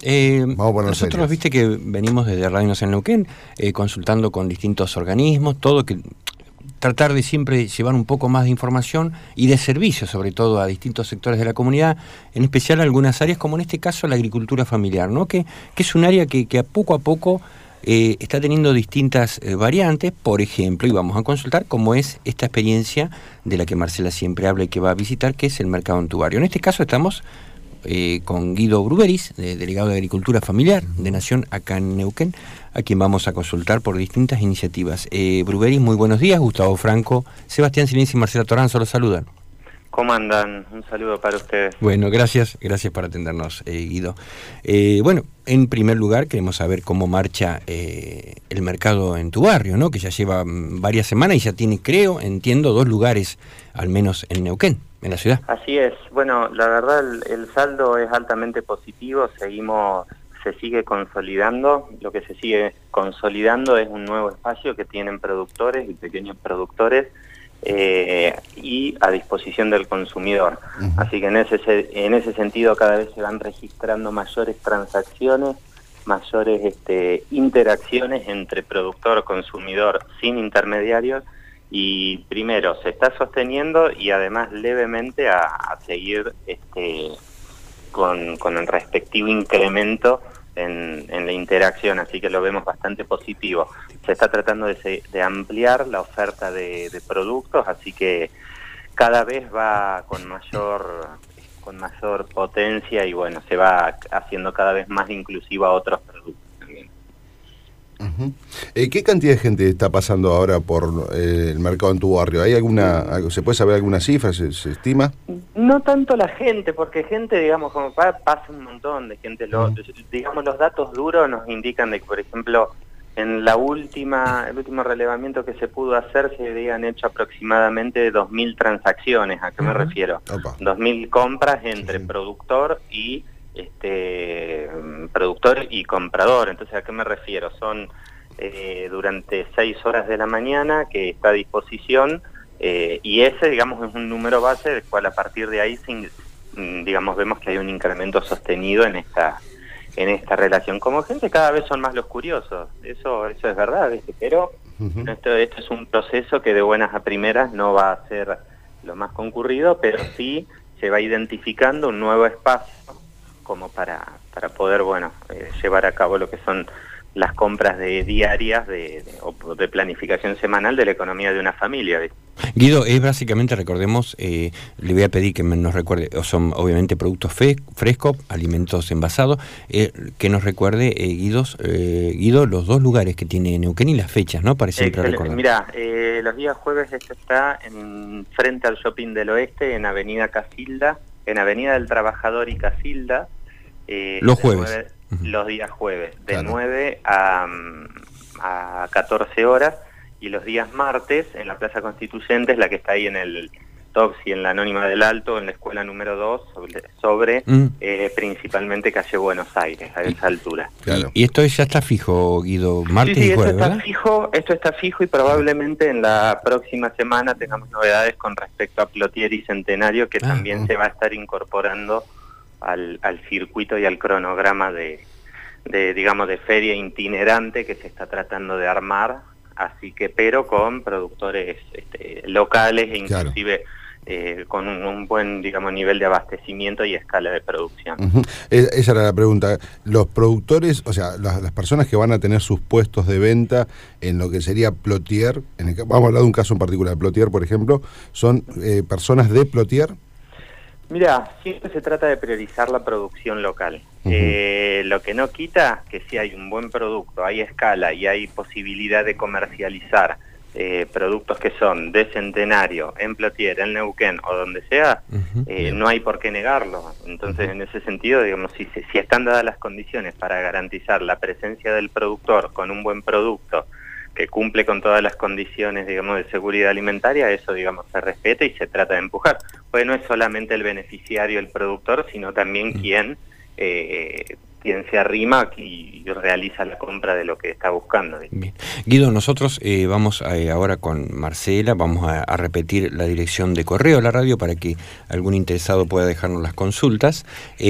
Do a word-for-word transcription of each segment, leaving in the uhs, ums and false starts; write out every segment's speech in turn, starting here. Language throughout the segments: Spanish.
Eh, Vamos a poner nosotros, serios. viste que venimos desde Radio Nacional Neuquén, eh, consultando con distintos organismos, todo que tratar de siempre llevar un poco más de información y de servicio, sobre todo a distintos sectores de la comunidad, en especial a algunas áreas, como en este caso la agricultura familiar, ¿no? Que, que es un área que, que a poco a poco eh, está teniendo distintas eh, variantes, por ejemplo, y vamos a consultar cómo es esta experiencia de la que Marcela siempre habla y que va a visitar, que es el mercado en tu barrio. En este caso estamos Eh, con Guido Bruberis, de, delegado de Agricultura Familiar de Nación acá en Neuquén, a quien vamos a consultar por distintas iniciativas. Eh, Bruberis, muy buenos días. Gustavo Franco, Sebastián Silenzi y Marcela Toranzo los saludan. ¿Cómo andan? Un saludo para ustedes. Bueno, gracias, gracias por atendernos, eh, Guido. Eh, bueno, en primer lugar queremos saber cómo marcha eh, el mercado en tu barrio, ¿no? Que ya lleva mm, varias semanas y ya tiene, creo, entiendo, dos lugares, al menos en Neuquén, en la ciudad. Así es. Bueno, la verdad el, el saldo es altamente positivo. Seguimos, se sigue consolidando. Lo que se sigue consolidando es un nuevo espacio que tienen productores y pequeños productores eh, y a disposición del consumidor. Uh-huh. Así que en ese en ese sentido cada vez se van registrando mayores transacciones, mayores este, interacciones entre productor y consumidor sin intermediarios. Y primero, se está sosteniendo y además levemente a, a seguir este, con, con el respectivo incremento en, en la interacción, así que lo vemos bastante positivo. Se está tratando de, se, de ampliar la oferta de, de productos, así que cada vez va con mayor, con mayor potencia y bueno, se va haciendo cada vez más inclusiva a otros productos. Uh-huh. Eh, ¿Qué cantidad de gente está pasando ahora por eh, el mercado en tu barrio? ¿Hay alguna, se puede saber alguna cifra, se, se estima? No tanto la gente, porque gente, digamos, como pa, pasa un montón de gente. Lo, uh-huh. Digamos, los datos duros nos indican de que, por ejemplo, en la última, el último relevamiento que se pudo hacer se habían hecho aproximadamente dos mil transacciones. ¿A qué uh-huh. me refiero? Opa. dos mil compras entre sí. productor y este productor y comprador. Entonces, ¿a qué me refiero? Son eh, durante seis horas de la mañana que está a disposición eh, y ese, digamos, es un número base del cual a partir de ahí, sin, digamos, vemos que hay un incremento sostenido en esta en esta relación. Como gente cada vez son más los curiosos, eso eso es verdad, ¿viste? Pero uh-huh. esto, esto es un proceso que de buenas a primeras no va a ser lo más concurrido, pero sí se va identificando un nuevo espacio como para, para poder, bueno, eh, llevar a cabo lo que son las compras de diarias de, de, o de planificación semanal de la economía de una familia. ¿Ves? Guido, es básicamente, recordemos, eh, le voy a pedir que nos recuerde, son obviamente productos fe, frescos, alimentos envasados, eh, que nos recuerde, eh, Guido, eh, Guido, los dos lugares que tiene Neuquén y las fechas, ¿no? Para siempre recordar. Mira, eh, los días jueves esto está en, frente al Shopping del Oeste, en Avenida Casilda, en Avenida del Trabajador y Casilda. Eh, los jueves. nueve, uh-huh. Los días jueves, de claro. nueve a, a catorce horas, y los días martes en la Plaza Constituyentes, la que está ahí en el Toxi, en la Anónima del Alto, en la escuela número dos, sobre, sobre uh-huh. eh, principalmente calle Buenos Aires, a esa altura. Claro. Y, y esto ya está fijo, Guido, martes sí, sí, y jueves, esto está ¿verdad? fijo, esto está fijo y probablemente en la próxima semana tengamos novedades con respecto a Plotier y Centenario, que ah, también uh-huh. se va a estar incorporando Al, al circuito y al cronograma de, de, digamos, de feria itinerante que se está tratando de armar, así que, pero con productores este, locales e inclusive claro. eh, con un, un buen, digamos, nivel de abastecimiento y escala de producción. Uh-huh. Esa era la pregunta. Los productores, o sea, las, las personas que van a tener sus puestos de venta en lo que sería Plotier, en el, vamos a hablar de un caso en particular, Plotier, por ejemplo, ¿son eh, personas de Plotier? Mira, siempre se trata de priorizar la producción local. Uh-huh. Eh, lo que no quita que si hay un buen producto, hay escala y hay posibilidad de comercializar eh, productos que son de Centenario, en Plotier, en Neuquén o donde sea, uh-huh. eh, no hay por qué negarlo. Entonces, uh-huh. en ese sentido, digamos, si, si están dadas las condiciones para garantizar la presencia del productor con un buen producto que cumple con todas las condiciones, digamos, de seguridad alimentaria, eso, digamos, se respeta y se trata de empujar. Pues no es solamente el beneficiario, el productor, sino también quien eh, quien se arrima y realiza la compra de lo que está buscando. Bien. Guido, nosotros eh, vamos a, eh, ahora con Marcela, vamos a, a repetir la dirección de correo a la radio para que algún interesado pueda dejarnos las consultas,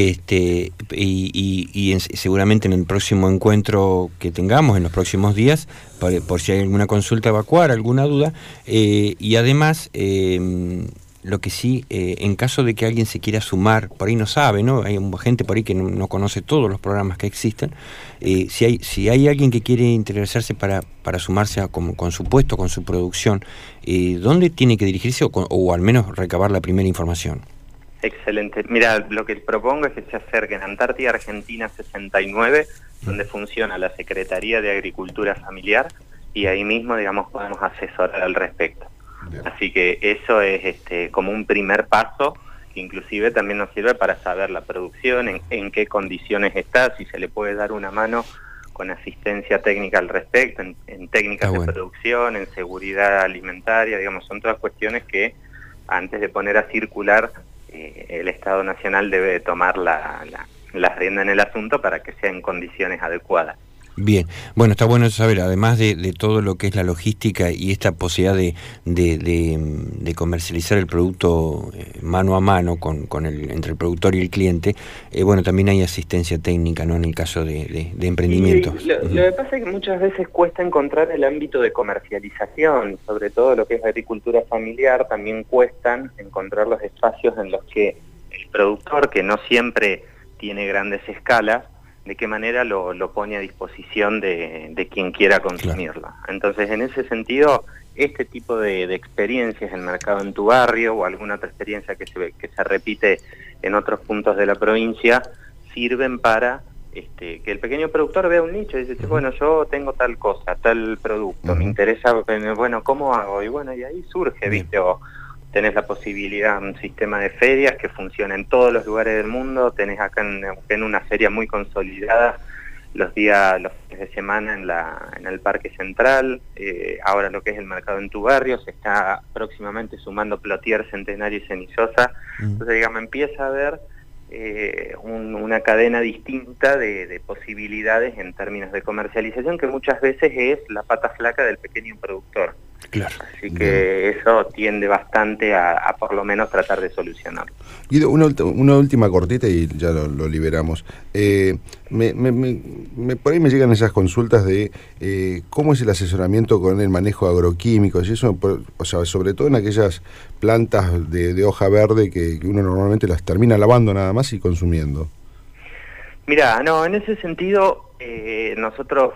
este, y, y, y en, seguramente en el próximo encuentro que tengamos, en los próximos días, por, por si hay alguna consulta a evacuar, alguna duda, eh, y además... Eh, Lo que sí, eh, en caso de que alguien se quiera sumar, por ahí no sabe, ¿no? Hay gente por ahí que no, no conoce todos los programas que existen. Eh, si hay si hay alguien que quiere interesarse para, para sumarse a, con, con su puesto, con su producción, eh, ¿dónde tiene que dirigirse o, o al menos recabar la primera información? Excelente. Mira, lo que propongo es que se acerquen a Antártida Argentina sesenta y nueve, donde funciona la Secretaría de Agricultura Familiar, y ahí mismo, digamos, podemos asesorar al respecto. Bien. Así que eso es este, como un primer paso, que inclusive también nos sirve para saber la producción, en, en qué condiciones está, si se le puede dar una mano con asistencia técnica al respecto, en, en técnicas ah, bueno. de producción, en seguridad alimentaria, digamos, son todas cuestiones que antes de poner a circular, eh, el Estado Nacional debe tomar la, la, la rienda en el asunto para que sea en condiciones adecuadas. Bien, bueno, está bueno saber, además de, de todo lo que es la logística y esta posibilidad de, de, de, de comercializar el producto eh, mano a mano con, con el, entre el productor y el cliente, eh, bueno, también hay asistencia técnica, ¿no?, en el caso de, de, de emprendimientos. Sí, lo, uh-huh. lo que pasa es que muchas veces cuesta encontrar el ámbito de comercialización, sobre todo lo que es agricultura familiar, también cuestan encontrar los espacios en los que el productor, que no siempre tiene grandes escalas, de qué manera lo, lo pone a disposición de, de quien quiera consumirlo. Claro. Entonces, en ese sentido, este tipo de, de experiencias, el mercado en tu barrio o alguna otra experiencia que se, que se repite en otros puntos de la provincia, sirven para este, que el pequeño productor vea un nicho y dice, bueno, yo tengo tal cosa, tal producto, uh-huh. me interesa, bueno, ¿cómo hago? Y bueno, y ahí surge, uh-huh. ¿viste? O, tenés la posibilidad, un sistema de ferias que funciona en todos los lugares del mundo, tenés acá en, en una feria muy consolidada los días, los fines de semana en la en el Parque Central, eh, ahora lo que es el mercado en tu barrio, se está próximamente sumando Plotier, Centenario y Cenizosa, mm. entonces digamos, empieza a haber eh, un, una cadena distinta de, de posibilidades en términos de comercialización, que muchas veces es la pata flaca del pequeño productor. Claro. Así que bien. Eso tiende bastante a, a por lo menos tratar de solucionarlo. Guido, una, una última cortita y ya lo, lo liberamos. Eh, me, me, me, me, por ahí me llegan esas consultas de eh, cómo es el asesoramiento con el manejo de agroquímicos y eso, por, o sea, sobre todo en aquellas plantas de, de hoja verde que, que uno normalmente las termina lavando nada más y consumiendo. Mirá, no, en ese sentido eh, nosotros...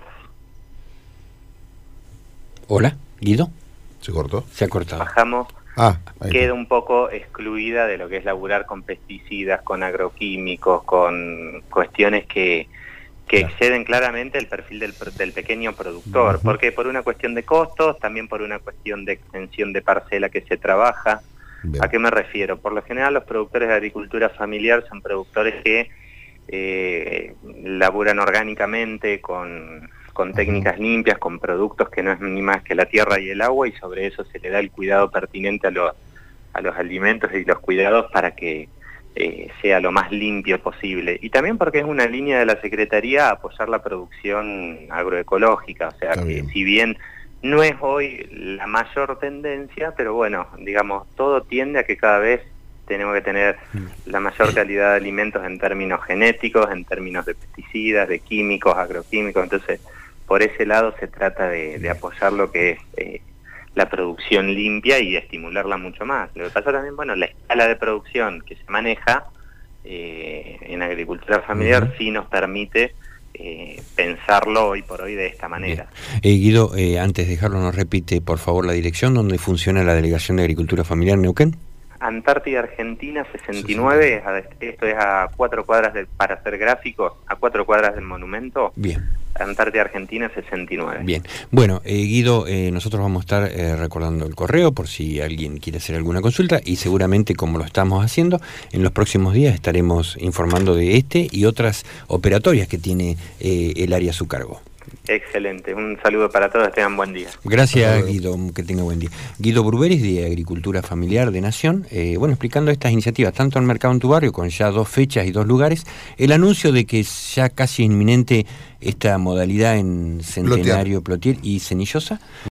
Hola, Guido. ¿Se cortó? Se ha cortado. Bajamos, ah, queda un poco excluida de lo que es laburar con pesticidas, con agroquímicos, con cuestiones que, que claro. exceden claramente el perfil del, del pequeño productor. Uh-huh. Porque por una cuestión de costos, también por una cuestión de extensión de parcela que se trabaja. Bien. ¿A qué me refiero? Por lo general los productores de agricultura familiar son productores que eh, laburan orgánicamente con... con técnicas limpias, con productos que no es ni más que la tierra y el agua, y sobre eso se le da el cuidado pertinente a los, a los alimentos y los cuidados para que eh, sea lo más limpio posible. Y también porque es una línea de la Secretaría apoyar la producción agroecológica, o sea Está que bien. Si bien no es hoy la mayor tendencia, pero bueno, digamos, todo tiende a que cada vez tenemos que tener la mayor calidad de alimentos en términos genéticos, en términos de pesticidas, de químicos, agroquímicos, entonces por ese lado se trata de, de apoyar lo que es eh, la producción limpia y estimularla mucho más. Lo que pasa también, bueno, la escala de producción que se maneja eh, en agricultura familiar uh-huh. sí nos permite eh, pensarlo hoy por hoy de esta manera. Eh, Guido, eh, antes de dejarlo, nos repite por favor la dirección donde funciona la Delegación de Agricultura Familiar Neuquén. Antártida Argentina sesenta y nueve, esto es a cuatro cuadras del, para hacer gráficos, a cuatro cuadras del monumento. Bien. Antártida Argentina sesenta y nueve. Bien. Bueno, eh, Guido, eh, nosotros vamos a estar eh, recordando el correo por si alguien quiere hacer alguna consulta y seguramente, como lo estamos haciendo, en los próximos días estaremos informando de este y otras operatorias que tiene eh, el área a su cargo. Excelente, un saludo para todos, tengan buen día. Gracias, Guido, que tenga buen día. Guido Bruberis, de Agricultura Familiar de Nación, eh, bueno, explicando estas iniciativas, tanto en Mercado en tu Barrio, con ya dos fechas y dos lugares, el anuncio de que ya casi inminente esta modalidad en Centenario, Plotier y Cenillosa.